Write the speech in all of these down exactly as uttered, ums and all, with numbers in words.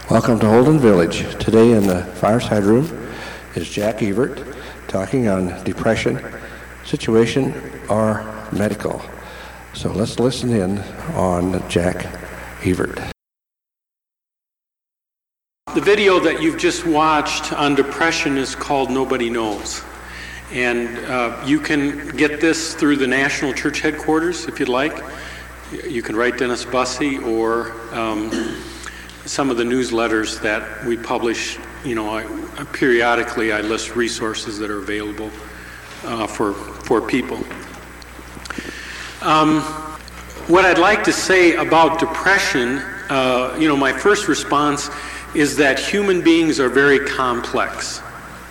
Welcome to Holden Village. Today in the fireside room is Jack Evert talking on depression, situation, or medical. So let's listen in on Jack Evert. The video that you've just watched on depression is called Nobody Knows. And uh, you can get this through the National Church Headquarters if you'd like. You can write Dennis Bussey or um, some of the newsletters that we publish. You know, I, periodically I list resources that are available uh, for, for people. Um, what I'd like to say about depression, uh, you know, my first response is that human beings are very complex.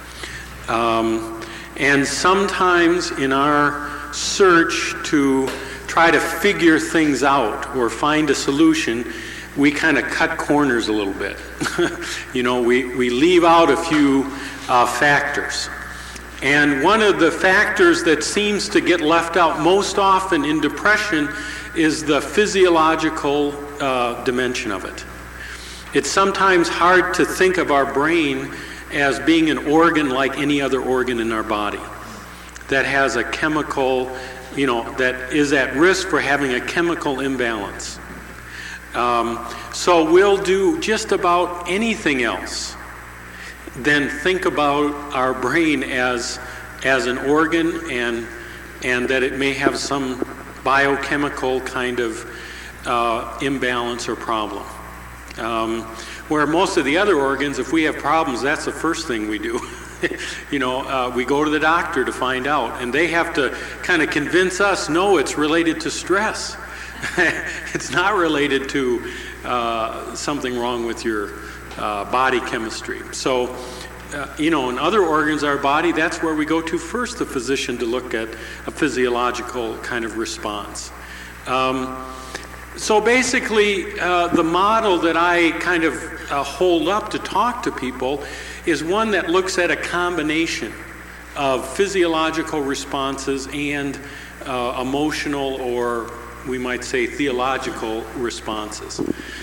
Um, and sometimes in our search to try to figure things out or find a solution, we kind of cut corners a little bit. you know, we, we leave out a few uh, factors. And one of the factors that seems to get left out most often in depression is the physiological uh, dimension of it. It's sometimes hard to think of our brain as being an organ like any other organ in our body that has a chemical, you know, that is at risk for having a chemical imbalance. Um, so we'll do just about anything else than think about our brain as as an organ and and that it may have some biochemical kind of uh, imbalance or problem. Um, where most of the other organs, if we have problems, that's the first thing we do. you know, uh, we go to the doctor to find out, and they have to kind of convince us, no, it's related to stress. It's not related to uh, something wrong with your uh, body chemistry. So, uh, you know, in other organs of our body, that's where we go to first, the physician, to look at a physiological kind of response. Um, So basically, uh, the model that I kind of uh, hold up to talk to people is one that looks at a combination of physiological responses and uh, emotional, or we might say theological responses.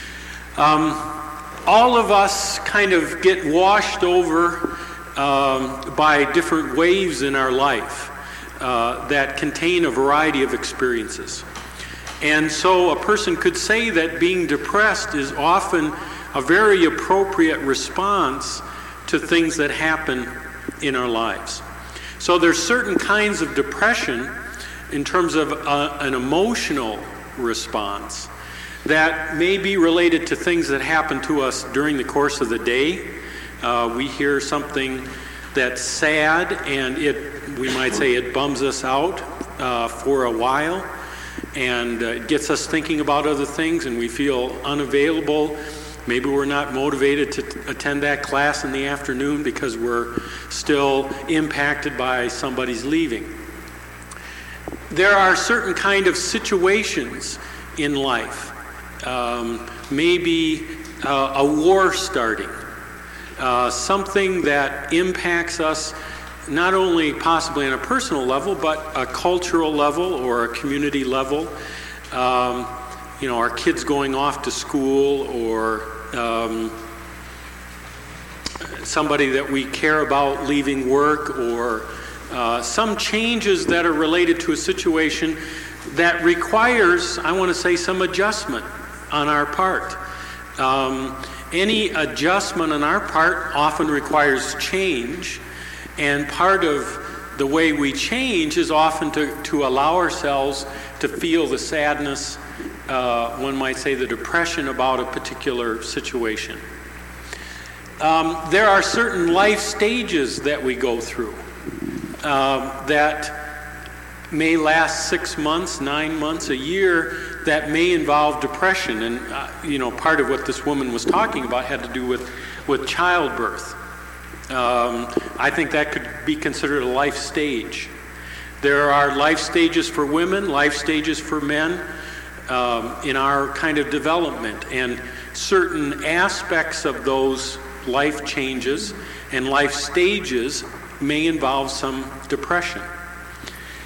Um, all of us kind of get washed over um, by different waves in our life uh, that contain a variety of experiences. And so a person could say that being depressed is often a very appropriate response to things that happen in our lives. So there's certain kinds of depression in terms of a, an emotional response that may be related to things that happen to us during the course of the day. Uh, we hear something that's sad and it, we might say it bums us out uh, for a while. And uh, it gets us thinking about other things, and we feel unavailable. Maybe we're not motivated to t- attend that class in the afternoon because we're still impacted by somebody's leaving. There are certain kind of situations in life. Um, maybe uh, a war starting, uh, something that impacts us not only possibly on a personal level, but a cultural level or a community level. Um, you know, our kids going off to school, or um, somebody that we care about leaving work, or uh, some changes that are related to a situation that requires, I want to say, some adjustment on our part. Um, any adjustment on our part often requires change. And part of the way we change is often to, to allow ourselves to feel the sadness, uh, one might say the depression about a particular situation. Um, there are certain life stages that we go through uh, that may last six months, nine months, a year, that may involve depression. And, uh, you know, part of what this woman was talking about had to do with, with childbirth. Um, I think that could be considered a life stage. There are life stages for women, life stages for men um, in our kind of development, and certain aspects of those life changes and life stages may involve some depression.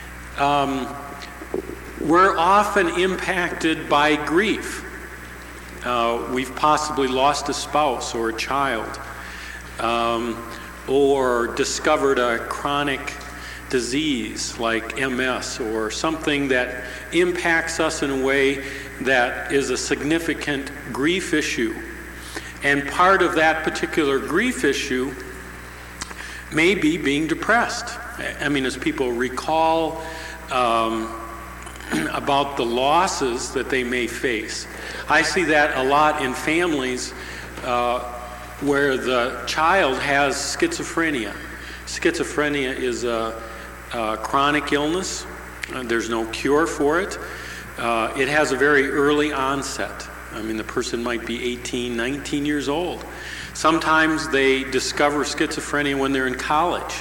Um, we're often impacted by grief. Uh, we've possibly lost a spouse or a child, um, or discovered a chronic disease like M S or something that impacts us in a way that is a significant grief issue. And part of that particular grief issue may be being depressed. I mean, as people recall um, about the losses that they may face. I see that a lot in families uh, where the child has schizophrenia. Schizophrenia is a, a chronic illness. Uh, there's no cure for it. Uh, it has a very early onset. I mean, the person might be eighteen, nineteen years old. Sometimes they discover schizophrenia when they're in college.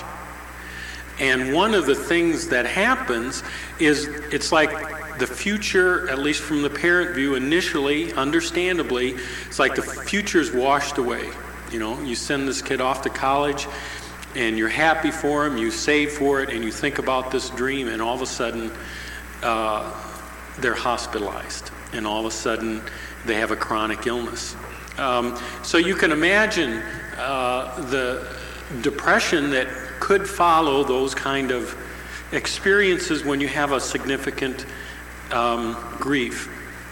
And one of the things that happens is it's like the future, at least from the parent view initially, understandably, it's like the future's washed away. You know, you send this kid off to college and you're happy for him, you save for it, and you think about this dream, and all of a sudden uh, they're hospitalized, and all of a sudden they have a chronic illness. Um, so you can imagine uh, the depression that could follow those kind of experiences when you have a significant um, grief.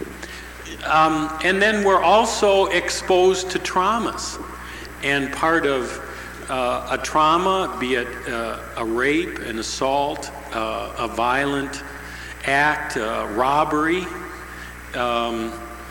Um, and then we're also exposed to traumas. And part of uh, a trauma, be it uh, a rape, an assault, uh, a violent act, a robbery, um,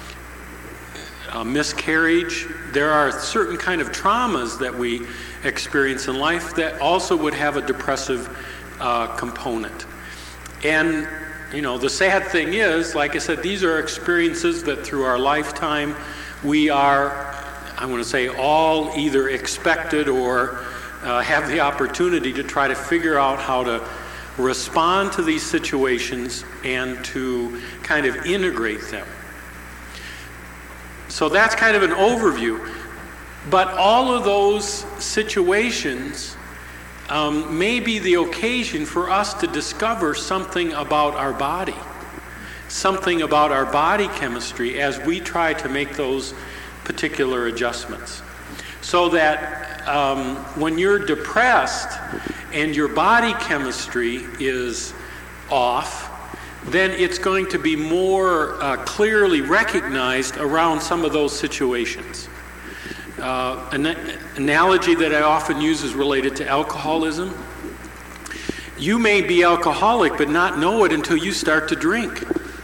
a miscarriage, there are certain kind of traumas that we experience in life that also would have a depressive uh, component. And, you know, the sad thing is, like I said, these are experiences that through our lifetime we are, I want to say, all either expected or uh, have the opportunity to try to figure out how to respond to these situations and to kind of integrate them. So that's kind of an overview. But all of those situations um, may be the occasion for us to discover something about our body, something about our body chemistry as we try to make those particular adjustments. So that um, when you're depressed and your body chemistry is off, then it's going to be more uh, clearly recognized around some of those situations. Uh, an analogy that I often use is related to alcoholism. You may be alcoholic but not know it until you start to drink.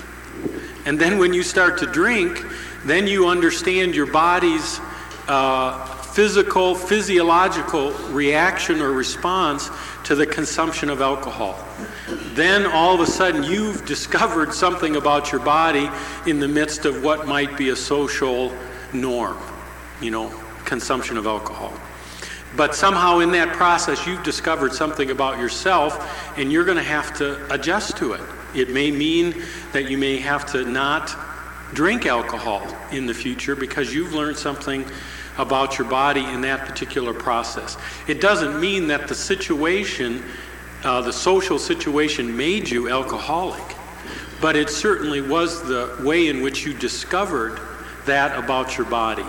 And then when you start to drink, then you understand your body's uh, physical, physiological reaction or response to the consumption of alcohol. Then all of a sudden you've discovered something about your body in the midst of what might be a social norm, you know, consumption of alcohol. But somehow in that process you've discovered something about yourself, and you're going to have to adjust to it. It may mean that you may have to not drink alcohol in the future because you've learned something about your body in that particular process. It doesn't mean that the situation, uh, the social situation made you alcoholic, but it certainly was the way in which you discovered that about your body.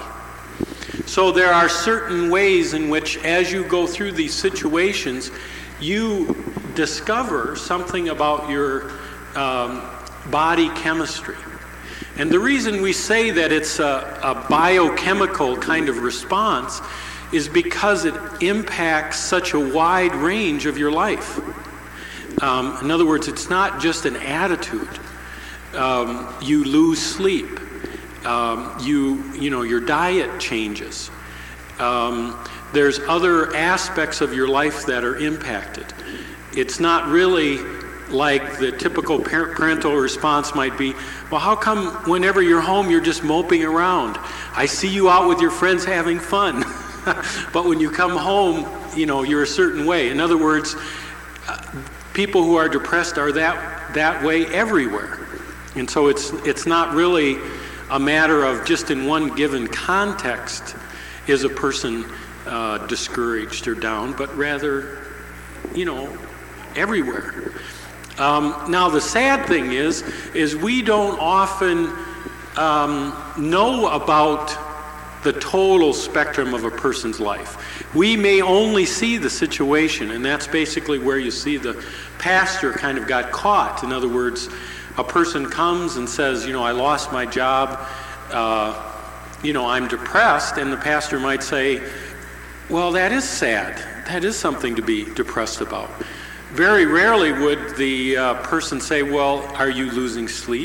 So there are certain ways in which, as you go through these situations, you discover something about your um, body chemistry. And the reason we say that it's a, a biochemical kind of response is because it impacts such a wide range of your life. Um, in other words, it's not just an attitude. Um, you lose sleep. Um, you, you know, your diet changes. Um, there's other aspects of your life that are impacted. It's not really like the typical parental response might be, well, how come whenever you're home you're just moping around? I see you out with your friends having fun. But when you come home, you know, you're a certain way. In other words, uh, people who are depressed are that that way everywhere. And so it's it's not really a matter of just in one given context is a person uh, discouraged or down, but rather, you know, everywhere. Um, now the sad thing is, is we don't often um, know about the total spectrum of a person's life. We may only see the situation, and that's basically where you see the pastor kind of got caught. In other words, a person comes and says, you know, I lost my job, uh, you know, I'm depressed, and the pastor might say, well, that is sad. That is something to be depressed about. Very rarely would the uh, person say, well, are you losing sleep?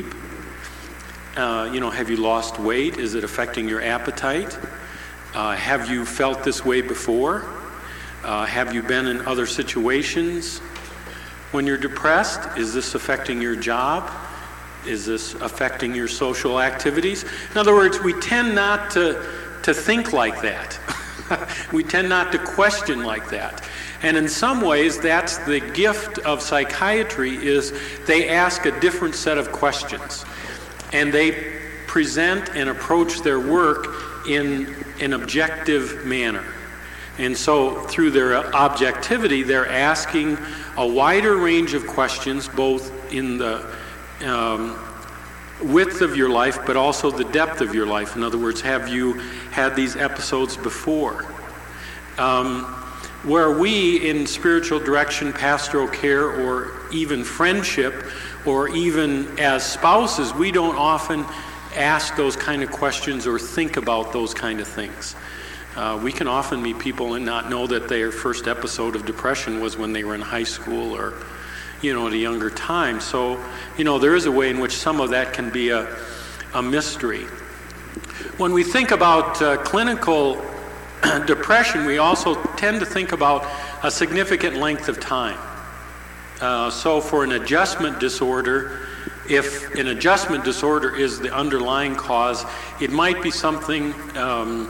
Uh, you know, have you lost weight? Is it affecting your appetite? Uh, have you felt this way before? Uh, have you been in other situations when you're depressed? Is this affecting your job? Is this affecting your social activities? In other words, we tend not to, to think like that. We tend not to question like that. And in some ways, that's the gift of psychiatry, is they ask a different set of questions. And they present and approach their work in an objective manner. And so through their objectivity, they're asking a wider range of questions, both in the um, width of your life, but also the depth of your life. In other words, have you had these episodes before? Um, where we in spiritual direction, pastoral care, or even friendship, or even as spouses, we don't often ask those kind of questions or think about those kind of things. Uh, we can often meet people and not know that their first episode of depression was when they were in high school or, you know, at a younger time. So, you know, there is a way in which some of that can be a, a mystery. When we think about uh, clinical depression, we also tend to think about a significant length of time. Uh, so for an adjustment disorder, if an adjustment disorder is the underlying cause, it might be something um,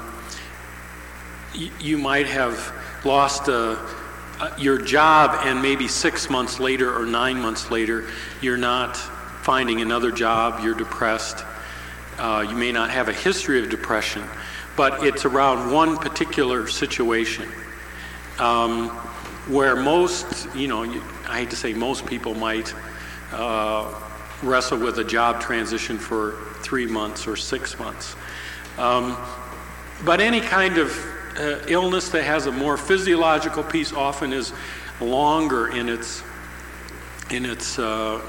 y- you might have lost uh, uh, your job, and maybe six months later or nine months later, you're not finding another job, you're depressed. Uh, you may not have a history of depression, but it's around one particular situation. Um, where most, you know, I hate to say most people might uh, wrestle with a job transition for three months or six months. Um, but any kind of uh, illness that has a more physiological piece often is longer in its, in its, uh,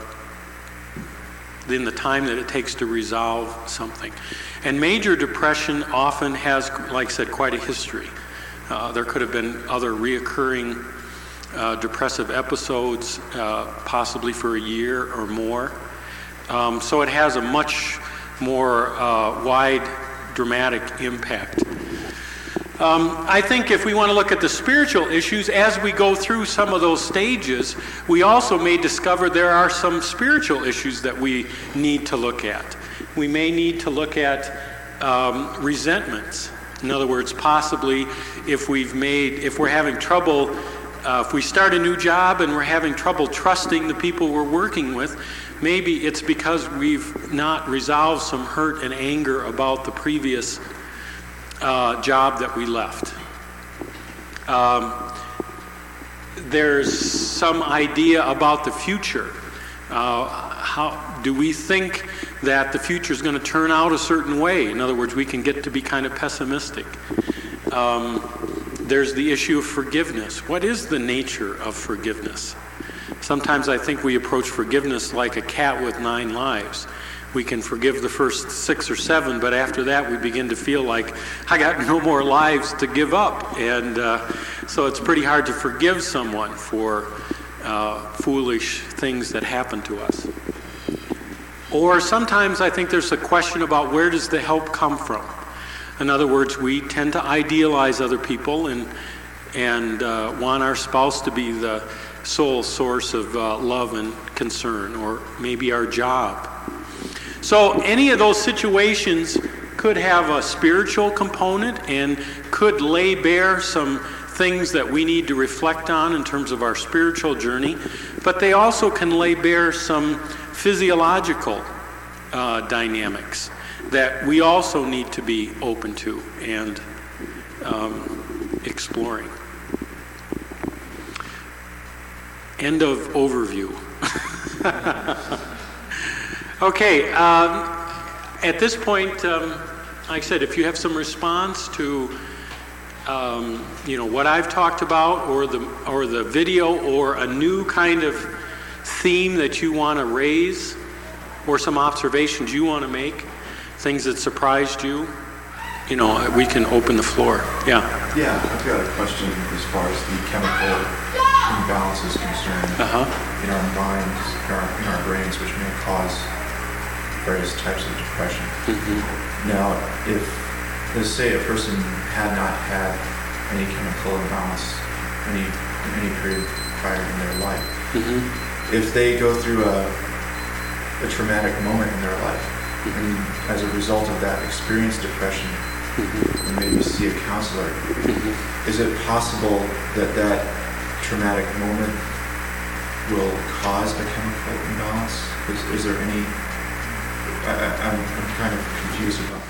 in the time that it takes to resolve something. And major depression often has, like I said, quite a history. Uh, there could have been other reoccurring uh, depressive episodes, uh, possibly for a year or more. Um, so it has a much more uh, wide, dramatic impact. Um, I think if we want to look at the spiritual issues, as we go through some of those stages, we also may discover there are some spiritual issues that we need to look at. We may need to look at um, resentments. In other words, possibly if we've made, if we're having trouble, uh, if we start a new job and we're having trouble trusting the people we're working with, maybe it's because we've not resolved some hurt and anger about the previous uh, job that we left. Um, there's some idea about the future. Uh, how do we think that the future is going to turn out a certain way? In other words, we can get to be kind of pessimistic. Um, there's the issue of forgiveness. What is the nature of forgiveness? Sometimes I think we approach forgiveness like a cat with nine lives. We can forgive the first six or seven, but after that we begin to feel like, I got no more lives to give up. And uh, so it's pretty hard to forgive someone for uh, foolish things that happen to us. Or sometimes I think there's a question about where does the help come from? In other words, we tend to idealize other people and, and uh, want our spouse to be the sole source of uh, love and concern, or maybe our job. So any of those situations could have a spiritual component and could lay bare some things that we need to reflect on in terms of our spiritual journey, but they also can lay bare some physiological uh, dynamics that we also need to be open to and um, exploring. End of overview. Okay, um, at this point, um, like I said, if you have some response to, um, you know, what I've talked about, or the or the video, or a new kind of theme that you want to raise, or some observations you want to make, things that surprised you, you know, we can open the floor. Yeah. Yeah, I've got a question as far as the chemical imbalance is concerned Uh-huh. in our minds, in our, in our brains, which may cause various types of depression. Mm-hmm. Now, if, let's say a person had not had any chemical imbalance any, in any period prior in their life, Mm-hmm. if they go through a, a traumatic moment in their life, and as a result of that experience depression, Mm-hmm. and maybe see a counselor, Mm-hmm. is it possible that that traumatic moment will cause a chemical imbalance? Is, is there any, I, I, I'm, I'm kind of confused about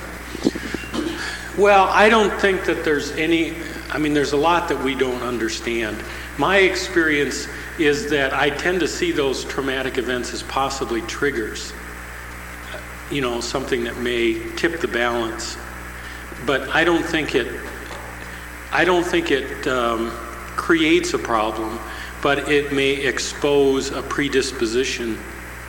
that. Well, I don't think that there's any, I mean, there's a lot that we don't understand. My experience is that I tend to see those traumatic events as possibly triggers, you know, something that may tip the balance. But I don't think it, I don't think it um, creates a problem, but it may expose a predisposition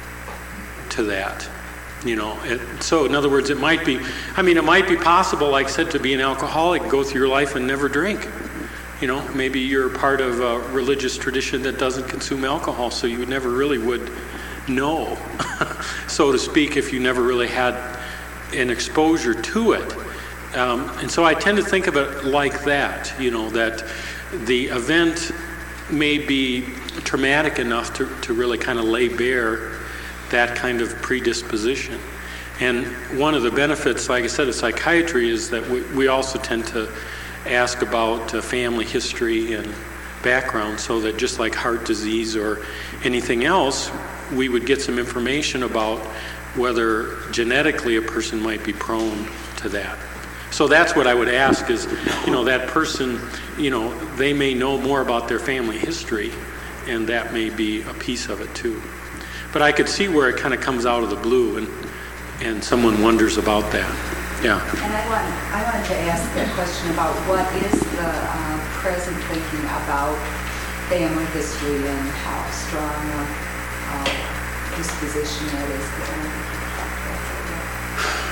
to that. You know, it, so in other words, it might be, I mean, it might be possible, like I said, to be an alcoholic, go through your life and never drink. You know, maybe you're part of a religious tradition that doesn't consume alcohol, so you never really would know, so to speak, if you never really had an exposure to it. Um, and so I tend to think of it like that, you know, that the event may be traumatic enough to, to really kind of lay bare that kind of predisposition. And one of the benefits, like I said, of psychiatry is that we, we also tend to ask about uh, family history and background, so that just like heart disease or anything else, we would get some information about whether genetically a person might be prone to that. So that's what I would ask is, you know, that person, you know, they may know more about their family history, and that may be a piece of it too. But I could see where it kind of comes out of the blue, and and someone wonders about that. Yeah. And I want, I wanted to ask that question about what is the uh, present thinking about family history and how strong a uh, disposition that is. 'Cause I don't think we talked about that yet.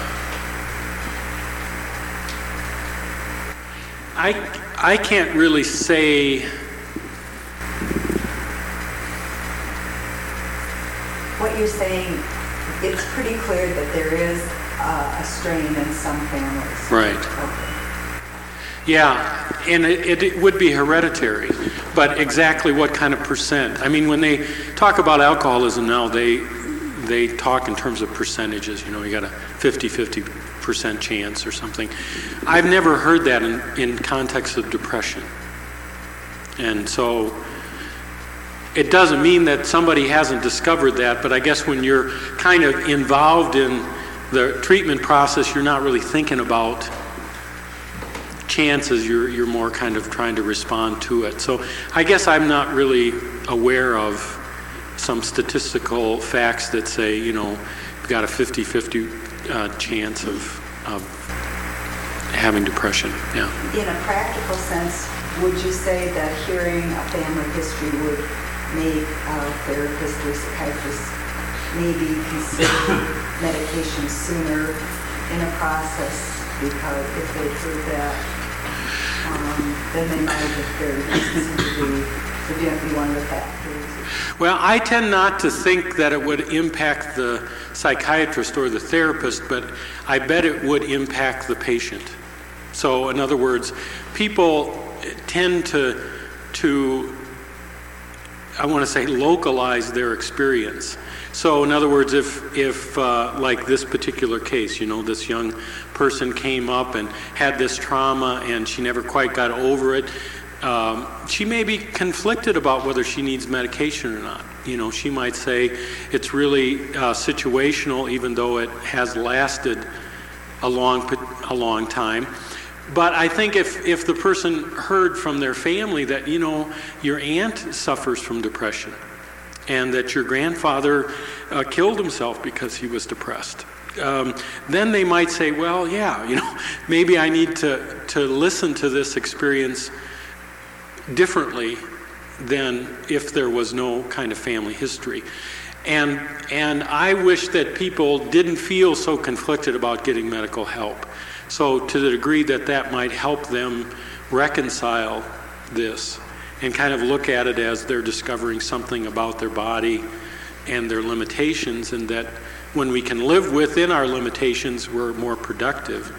I, I can't really say. What you're saying, it's pretty clear that there is uh, a strain in some families. Right. Okay. Yeah, and it, it would be hereditary, but exactly what kind of percent? I mean, when they talk about alcoholism now, they they talk in terms of percentages. You know, you got a fifty-fifty percent chance or something. I've never heard that in, in context of depression. And so it doesn't mean that somebody hasn't discovered that, but I guess when you're kind of involved in the treatment process, you're not really thinking about chances, you're you're more kind of trying to respond to it. So I guess I'm not really aware of some statistical facts that say, you know, you've got a fifty-fifty uh, chance of, of having depression. Yeah. In a practical sense, would you say that hearing a family history would make a therapist or psychiatrist maybe consider medication sooner in a process? Because if they prove that, um, then they might have very reasons to be, to be one of the factors. Well, I tend not to think that it would impact the psychiatrist or the therapist, but I bet it would impact the patient. So, in other words, people tend to, to I want to say, localize their experience. So, in other words, if, if uh, like this particular case, you know, this young person came up and had this trauma and she never quite got over it, um, she may be conflicted about whether she needs medication or not. You know, she might say it's really uh, situational, even though it has lasted a long, a long time. But I think if, if the person heard from their family that, you know, your aunt suffers from depression and that your grandfather uh, killed himself because he was depressed, um, then they might say, well, yeah, you know, maybe I need to, to listen to this experience differently than if there was no kind of family history. And, and I wish that people didn't feel so conflicted about getting medical help. So to the degree that that might help them reconcile this and kind of look at it as they're discovering something about their body and their limitations, and that when we can live within our limitations, we're more productive.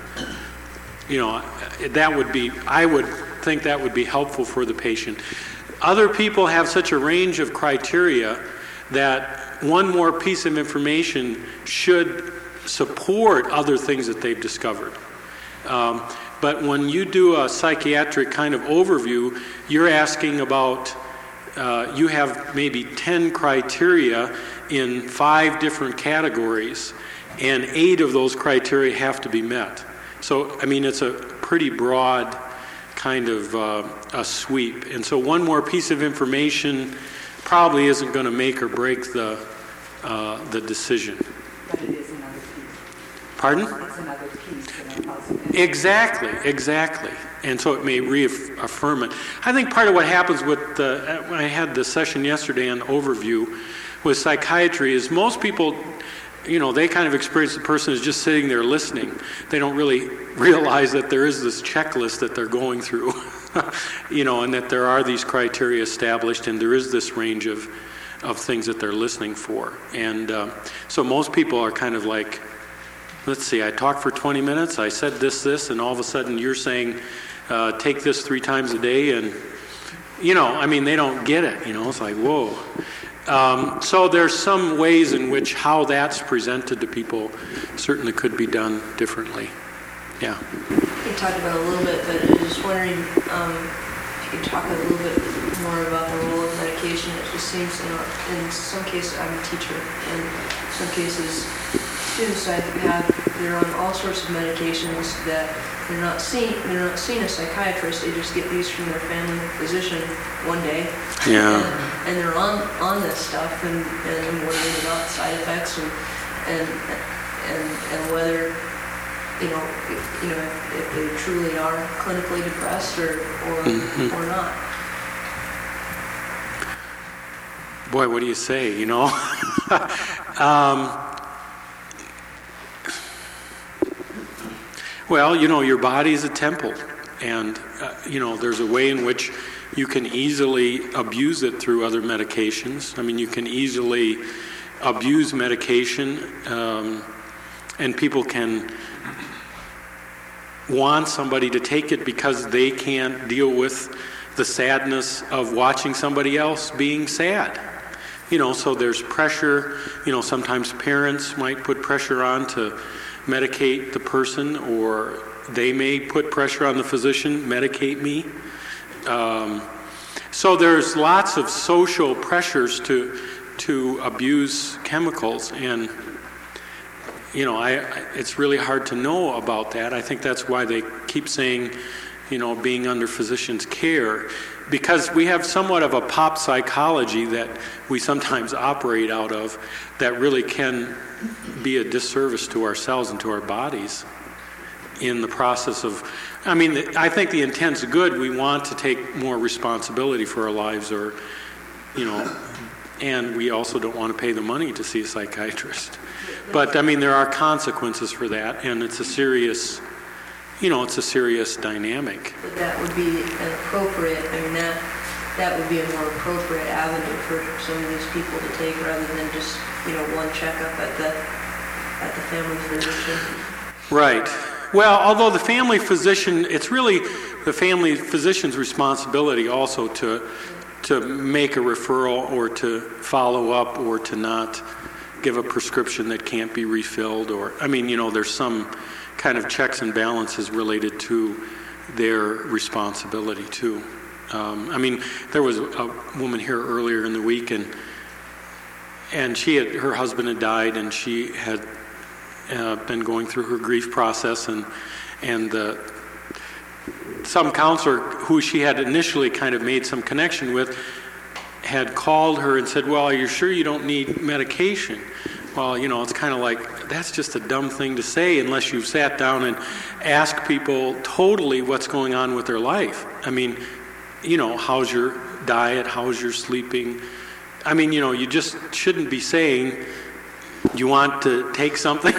You know, that would be, I would think that would be helpful for the patient. Other people have such a range of criteria that one more piece of information should support other things that they've discovered. Um, but when you do a psychiatric kind of overview, you're asking about, uh, you have maybe ten criteria in five different categories, and eight of those criteria have to be met. So, I mean, it's a pretty broad kind of uh, a sweep. And so one more piece of information probably isn't going to make or break the, uh, the decision. But it is another piece. Pardon? It's another piece in a puzzle. Exactly, exactly. And so it may reaffirm it. I think part of what happens with the, when I had the session yesterday on overview with psychiatry is most people, you know, they kind of experience the person as just sitting there listening. They don't really realize that there is this checklist that they're going through, you know, and that there are these criteria established, and there is this range of, of things that they're listening for. And uh, so most people are kind of like, let's see, I talked for twenty minutes, I said this, this, and all of a sudden you're saying, uh, take this three times a day, and, you know, I mean, they don't get it, you know, it's like, whoa. Um, so there's some ways in which how that's presented to people certainly could be done differently. Yeah. You talked about it a little bit, but I was just wondering um, if you could talk a little bit more about the role of medication. It just seems, you know, in some cases, I'm a teacher, and in some cases, students I have, they're on all sorts of medications that they're not seeing. They're not seeing a psychiatrist. They just get these from their family physician one day. Yeah. And, and they're on, on this stuff, and, and worrying about side effects and and and and whether, you know, if, you know, if, if they truly are clinically depressed or or, mm-hmm. or not. Boy, what do you say? You know. um, Well, you know, your body is a temple, and, uh, you know, there's a way in which you can easily abuse it through other medications. I mean, you can easily abuse medication, um, and people can want somebody to take it because they can't deal with the sadness of watching somebody else being sad. You know, so there's pressure. You know, sometimes parents might put pressure on to medicate the person, or they may put pressure on the physician, medicate me. Um, so there's lots of social pressures to to abuse chemicals, and you know, I, it's really hard to know about that. I think that's why they keep saying, you know, being under physician's care, because we have somewhat of a pop psychology that we sometimes operate out of that really can be a disservice to ourselves and to our bodies in the process of, I mean, I think the intent's good. We want to take more responsibility for our lives, or, you know, and we also don't want to pay the money to see a psychiatrist. But, I mean, there are consequences for that, and it's a serious, you know, it's a serious dynamic. But that would be an appropriate, I mean, that that would be a more appropriate avenue for some of these people to take, rather than just, you know, one checkup at the at the family physician. Right. Well, although the family physician, it's really the family physician's responsibility also to to make a referral, or to follow up, or to not give a prescription that can't be refilled, or, I mean, you know, there's some kind of checks and balances related to their responsibility too. Um, I mean, there was a woman here earlier in the week, and and she had, her husband had died, and she had uh, been going through her grief process, and and uh, some counselor who she had initially kind of made some connection with had called her and said, well, are you sure you don't need medication? Well, you know, it's kind of like that's just a dumb thing to say unless you've sat down and asked people totally what's going on with their life. I mean, you know, how's your diet? How's your sleeping? I mean, you know, you just shouldn't be saying, you want to take something?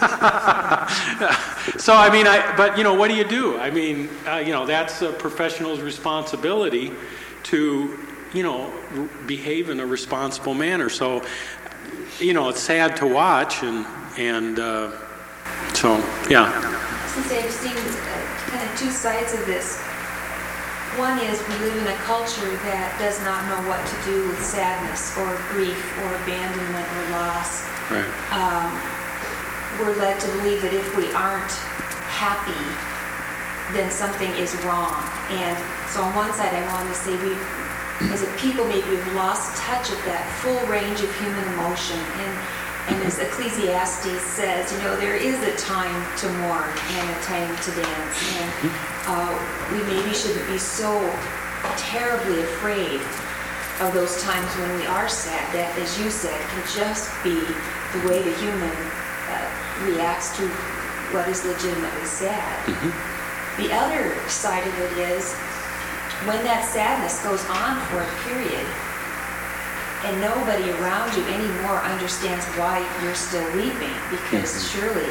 So, I mean, I, but, you know, what do you do? I mean, uh, you know, that's a professional's responsibility to, you know, r- behave in a responsible manner. So, you know, it's sad to watch, and, and uh, so, yeah. Since I've seen uh, kind of two sides of this. One is we live in a culture that does not know what to do with sadness or grief or abandonment or loss. Right. Um, we're led to believe that if we aren't happy, then something is wrong. And so on one side, I want to say we, as a people, maybe we've lost touch of that full range of human emotion. And And as Ecclesiastes says, you know, there is a time to mourn and a time to dance. And uh, we maybe shouldn't be so terribly afraid of those times when we are sad. That, as you said, can just be the way the human uh, reacts to what is legitimately sad. Mm-hmm. The other side of it is when that sadness goes on for a period, and nobody around you anymore understands why you're still weeping, because mm-hmm. surely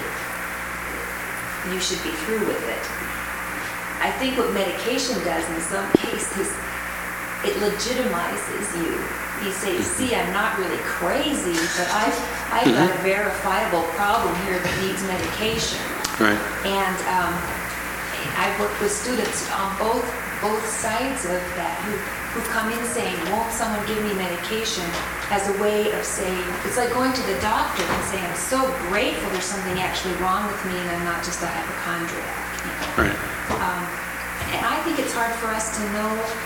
you should be through with it. I think what medication does in some cases, it legitimizes you. You say, see, I'm not really crazy, but I've, I've mm-hmm. got a verifiable problem here that needs medication. Right. And um, I've worked with students on both both sides of that who who come in saying, won't someone give me medication, as a way of saying, it's like going to the doctor and saying, I'm so grateful there's something actually wrong with me and I'm not just a hypochondriac. You know? Right. Um, and I think it's hard for us to know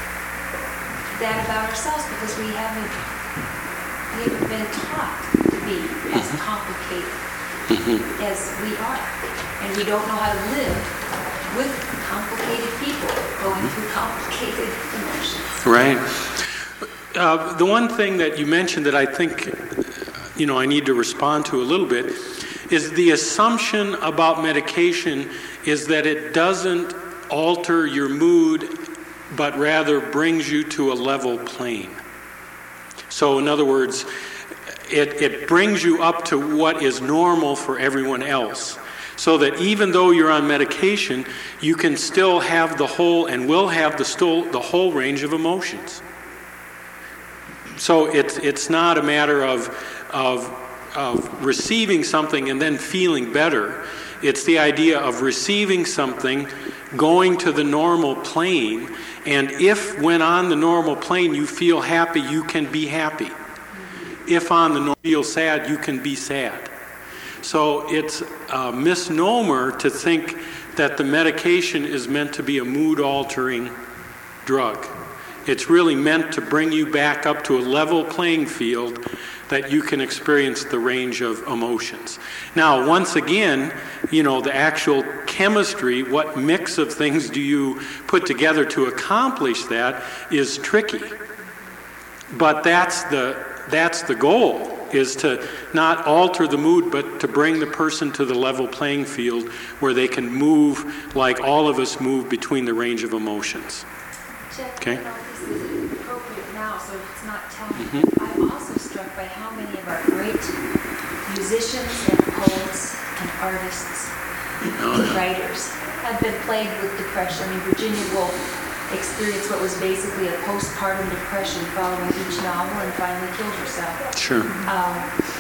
that about ourselves because we haven't, we haven't been taught to be as complicated mm-hmm. as we are. And we don't know how to live with complicated people going through complicated emotions. Right. Uh, the one thing that you mentioned that I think, you know, I need to respond to a little bit is the assumption about medication is that it doesn't alter your mood, but rather brings you to a level plane. So in other words, it, it brings you up to what is normal for everyone else. So that even though you're on medication, you can still have the whole and will have the still the whole range of emotions. So it's it's not a matter of of of receiving something and then feeling better. It's the idea of receiving something, going to the normal plane, and if when on the normal plane you feel happy, you can be happy. If on the normal you feel sad, you can be sad. So it's a misnomer to think that the medication is meant to be a mood-altering drug. It's really meant to bring you back up to a level playing field that you can experience the range of emotions. Now, once again, you know, the actual chemistry, what mix of things do you put together to accomplish that is tricky. But that's the that's the goal. Is to not alter the mood, but to bring the person to the level playing field where they can move like all of us move between the range of emotions. Jeff, okay? I don't know if this is appropriate now, so it's not telling. Mm-hmm. I'm also struck by how many of our great musicians and poets and artists oh, and yeah. writers have been plagued with depression. I mean, Virginia Woolf experienced what was basically a postpartum depression following each novel and finally killed herself. Sure. Um,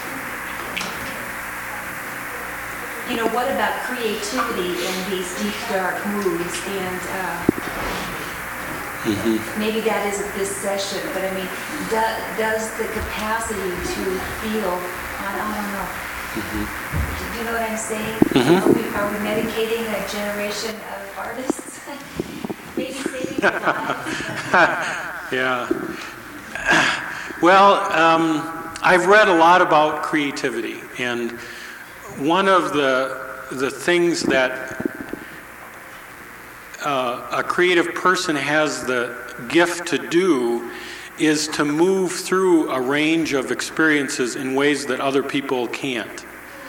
you know, what about creativity in these deep, dark moods? And uh, mm-hmm. maybe that isn't this session, but I mean, do, does the capacity to feel, I don't know, mm-hmm. do you know what I'm saying? Mm-hmm. Are, we, are we medicating a generation of artists? Maybe saving their lives? Yeah. Well, um, I've read a lot about creativity, and one of the the things that uh, a creative person has the gift to do is to move through a range of experiences in ways that other people can't.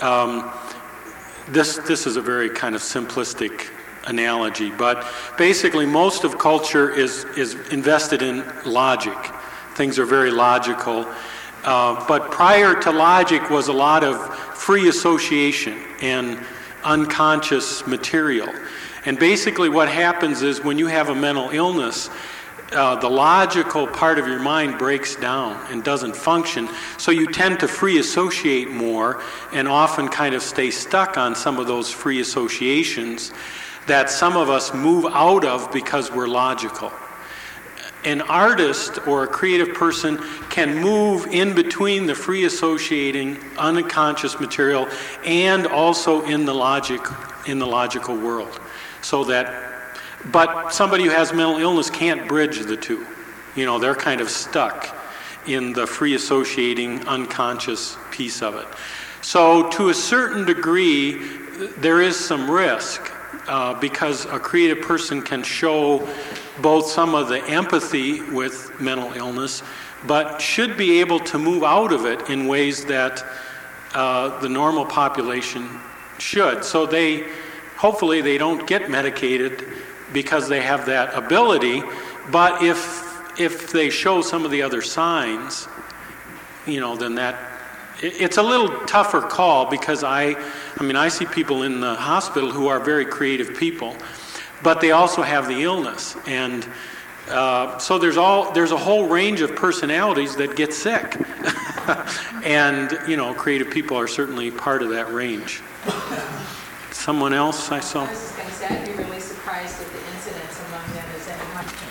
um, this, this is a very kind of simplistic analogy, but basically most of culture is, is invested in logic. Things are very logical. Uh, but prior to logic was a lot of free association and unconscious material. And basically what happens is when you have a mental illness, uh, the logical part of your mind breaks down and doesn't function, so you tend to free associate more and often kind of stay stuck on some of those free associations that some of us move out of because we're logical. An artist or a creative person can move in between the free associating unconscious material and also in the logic in the logical world. So that but somebody who has mental illness can't bridge the two. You know, they're kind of stuck in the free associating unconscious piece of it. So to a certain degree there is some risk uh, because a creative person can show both some of the empathy with mental illness, but should be able to move out of it in ways that uh, the normal population should. So they, hopefully they don't get medicated because they have that ability, but if if they show some of the other signs, you know, then that, it, it's a little tougher call because I, I mean, I see people in the hospital who are very creative people, but they also have the illness, and uh, so there's all there's a whole range of personalities that get sick, and you know, creative people are certainly part of that range. Someone else I saw. I was just going to say, I'd be really surprised if the incidence among them is any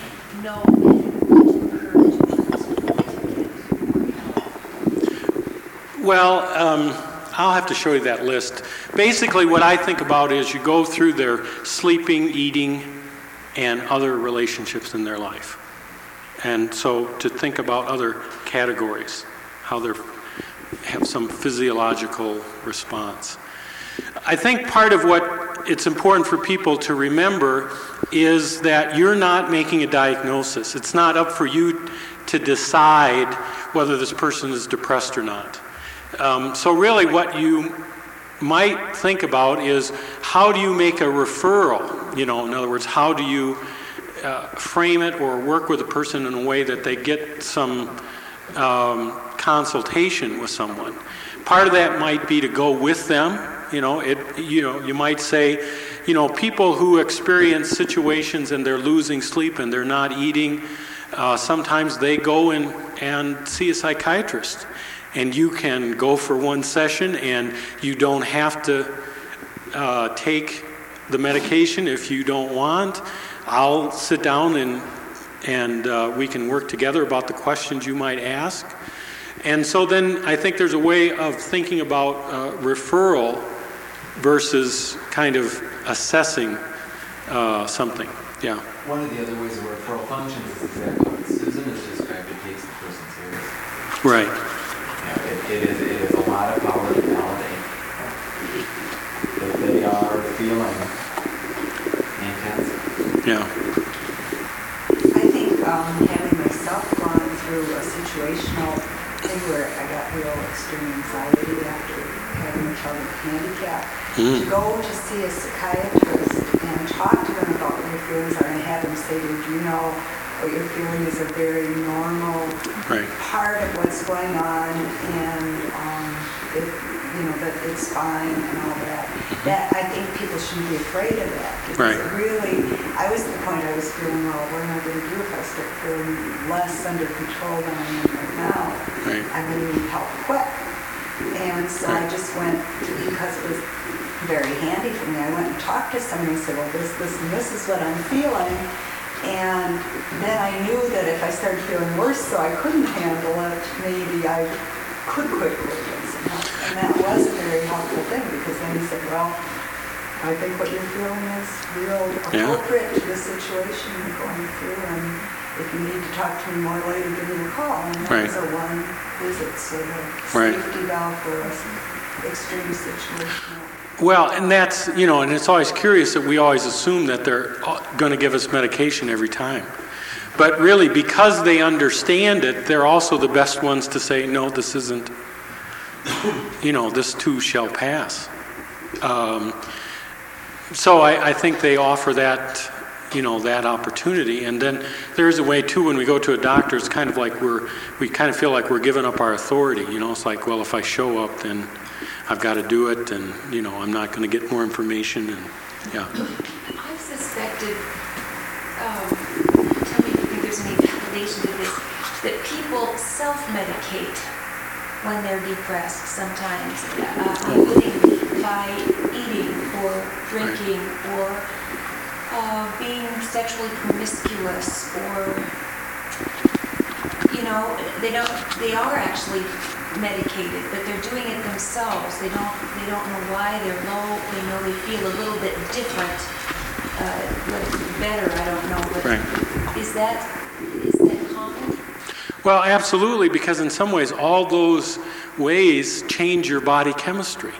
much. No. Well, um, I'll have to show you that list. Basically, what I think about is you go through their sleeping, eating, and other relationships in their life. And so to think about other categories, how they have some physiological response. I think part of what it's important for people to remember is that you're not making a diagnosis. It's not up for you to decide whether this person is depressed or not. Um, so really what you might think about is how do you make a referral? You know, in other words, how do you uh, frame it or work with a person in a way that they get some um, consultation with someone? Part of that might be to go with them. You know, it. You know, you might say, you know, people who experience situations and they're losing sleep and they're not eating, uh, sometimes they go in and see a psychiatrist. And you can go for one session and you don't have to uh, take the medication if you don't want. I'll sit down and, and uh, we can work together about the questions you might ask. And so then I think there's a way of thinking about uh, referral versus kind of assessing uh, something. Yeah. One of the other ways the referral functions is exactly what Susan has described. It takes the person seriously. Right. It, it, is, it is a lot of power to validate that they are feeling intense. Yeah. I think um, having myself gone through a situational thing where I got real extreme anxiety after having a child with a handicap, Mm. to go to see a psychiatrist and talk to them about what your feelings are and have them say, did you know what you're feeling is a very normal Right. part of what's going on, and um, it, you know, that it's fine and all that. That I think people shouldn't be afraid of that. Because Right. it really, I was at the point I was feeling, well, what am I going to do if I start feeling less under control than I am right now? Right. I'm going to need help quick. And so I Right. just went, because it was very handy for me, I went and talked to someone and said, well, this, this, and this is what I'm feeling. And then I knew that if I started feeling worse so I couldn't handle it, maybe I could quickly get some help. And that was a very helpful thing, because then he said, well, I think what you're feeling is real appropriate to the situation you're going through, and if you need to talk to me more later, give me a call. And that Right. was a one visit, so the Right. safety valve for us, extreme situation. Well, and that's, you know, and it's always curious that we always assume that they're going to give us medication every time. But really, because they understand it, they're also the best ones to say, no, this isn't, you know, this too shall pass. Um, so I, I think they offer that, you know, that opportunity. And then there's a way too, when we go to a doctor, it's kind of like we're, we kind of feel like we're giving up our authority. You know, it's like, well, if I show up, then I've got to do it, and, you know, I'm not going to get more information, and, yeah. I've suspected, um, tell me if you think there's any validation to this, that people self-medicate when they're depressed sometimes, uh, unwittingly, by eating or drinking or uh, being sexually promiscuous, or, you know, they don't, they are actually medicated, but they're doing it themselves. They don't, they don't know why they're low. They know they feel a little bit different, uh, but better, I don't know. But Right. is that, is that common? Well, absolutely, because in some ways, all those ways change your body chemistry.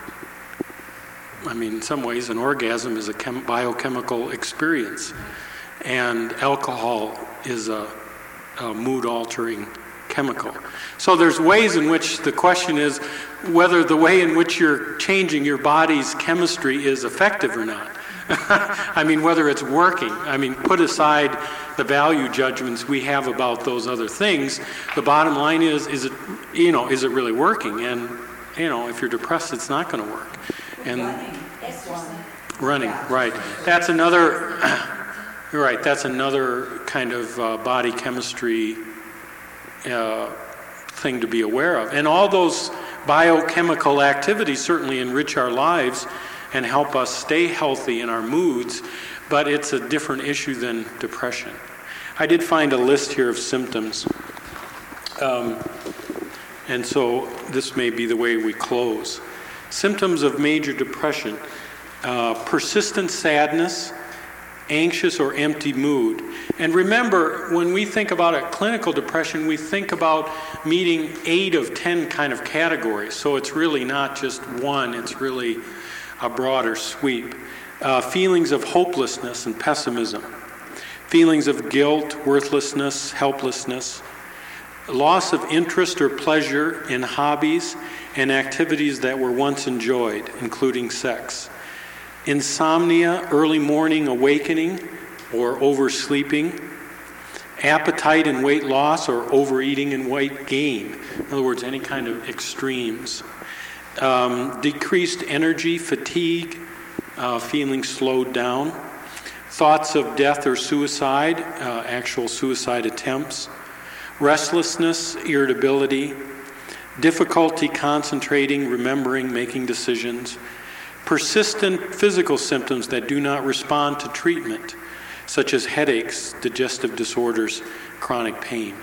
I mean, in some ways, an orgasm is a chem- biochemical experience, and alcohol is a, a mood-altering chemical. So there's ways in which the question is whether the way in which you're changing your body's chemistry is effective or not. I mean, whether it's working. I mean, put aside the value judgments we have about those other things. The bottom line is, is it, you know, is it really working? And, you know, if you're depressed, it's not going to work. And running, right. That's another, you're right, that's another kind of uh, body chemistry uh, thing to be aware of. And all those biochemical activities certainly enrich our lives and help us stay healthy in our moods, but it's a different issue than depression. I did find a list here of symptoms, um, and so this may be the way we close. Symptoms of major depression: uh, persistent sadness, anxious or empty mood. And remember, when we think about a clinical depression, we think about meeting eight of ten kind of categories. So it's really not just one, it's really a broader sweep. Uh, feelings of hopelessness and pessimism. Feelings of guilt, worthlessness, helplessness. Loss of interest or pleasure in hobbies and activities that were once enjoyed, including sex. Insomnia, early morning awakening or oversleeping. Appetite and weight loss or overeating and weight gain. In other words, any kind of extremes. Um, decreased energy, fatigue, uh, feeling slowed down. Thoughts of death or suicide, uh, actual suicide attempts. Restlessness, irritability. Difficulty concentrating, remembering, making decisions. Persistent physical symptoms that do not respond to treatment, such as headaches, digestive disorders, chronic pain.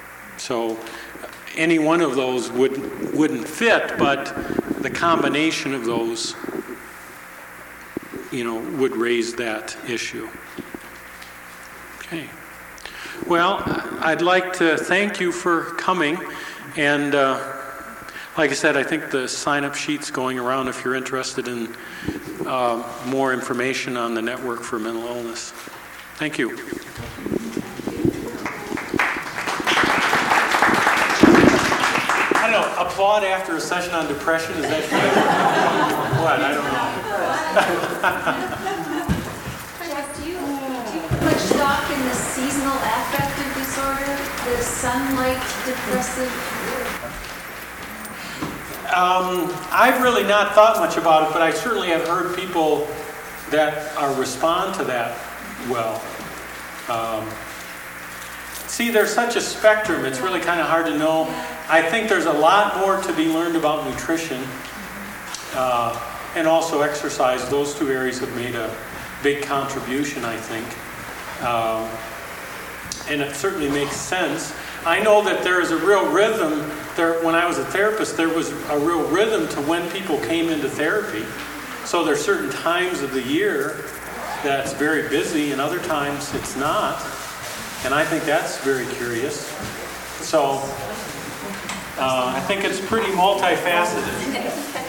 So any one of those would, wouldn't fit, but the combination of those, you know, would raise that issue. Okay. Well, I'd like to thank you for coming, and uh, like I said, I think the sign-up sheet's going around if you're interested in uh, more information on the Network for Mental Illness. Thank you. I don't know, applaud after a session on depression, is that what? I don't know. Jeff, do you, do you put much stock in the seasonal affective disorder, the sunlight depressive? Um, I've really not thought much about it, but I certainly have heard people that are respond to that well. Um, see, there's such a spectrum, it's really kind of hard to know. I think there's a lot more to be learned about nutrition uh, and also exercise. Those two areas have made a big contribution, I think. Um, and it certainly makes sense. I know that there is a real rhythm. There, when I was a therapist, there was a real rhythm to when people came into therapy. So there are certain times of the year that's very busy, and other times it's not. And I think that's very curious. So uh, I think it's pretty multifaceted.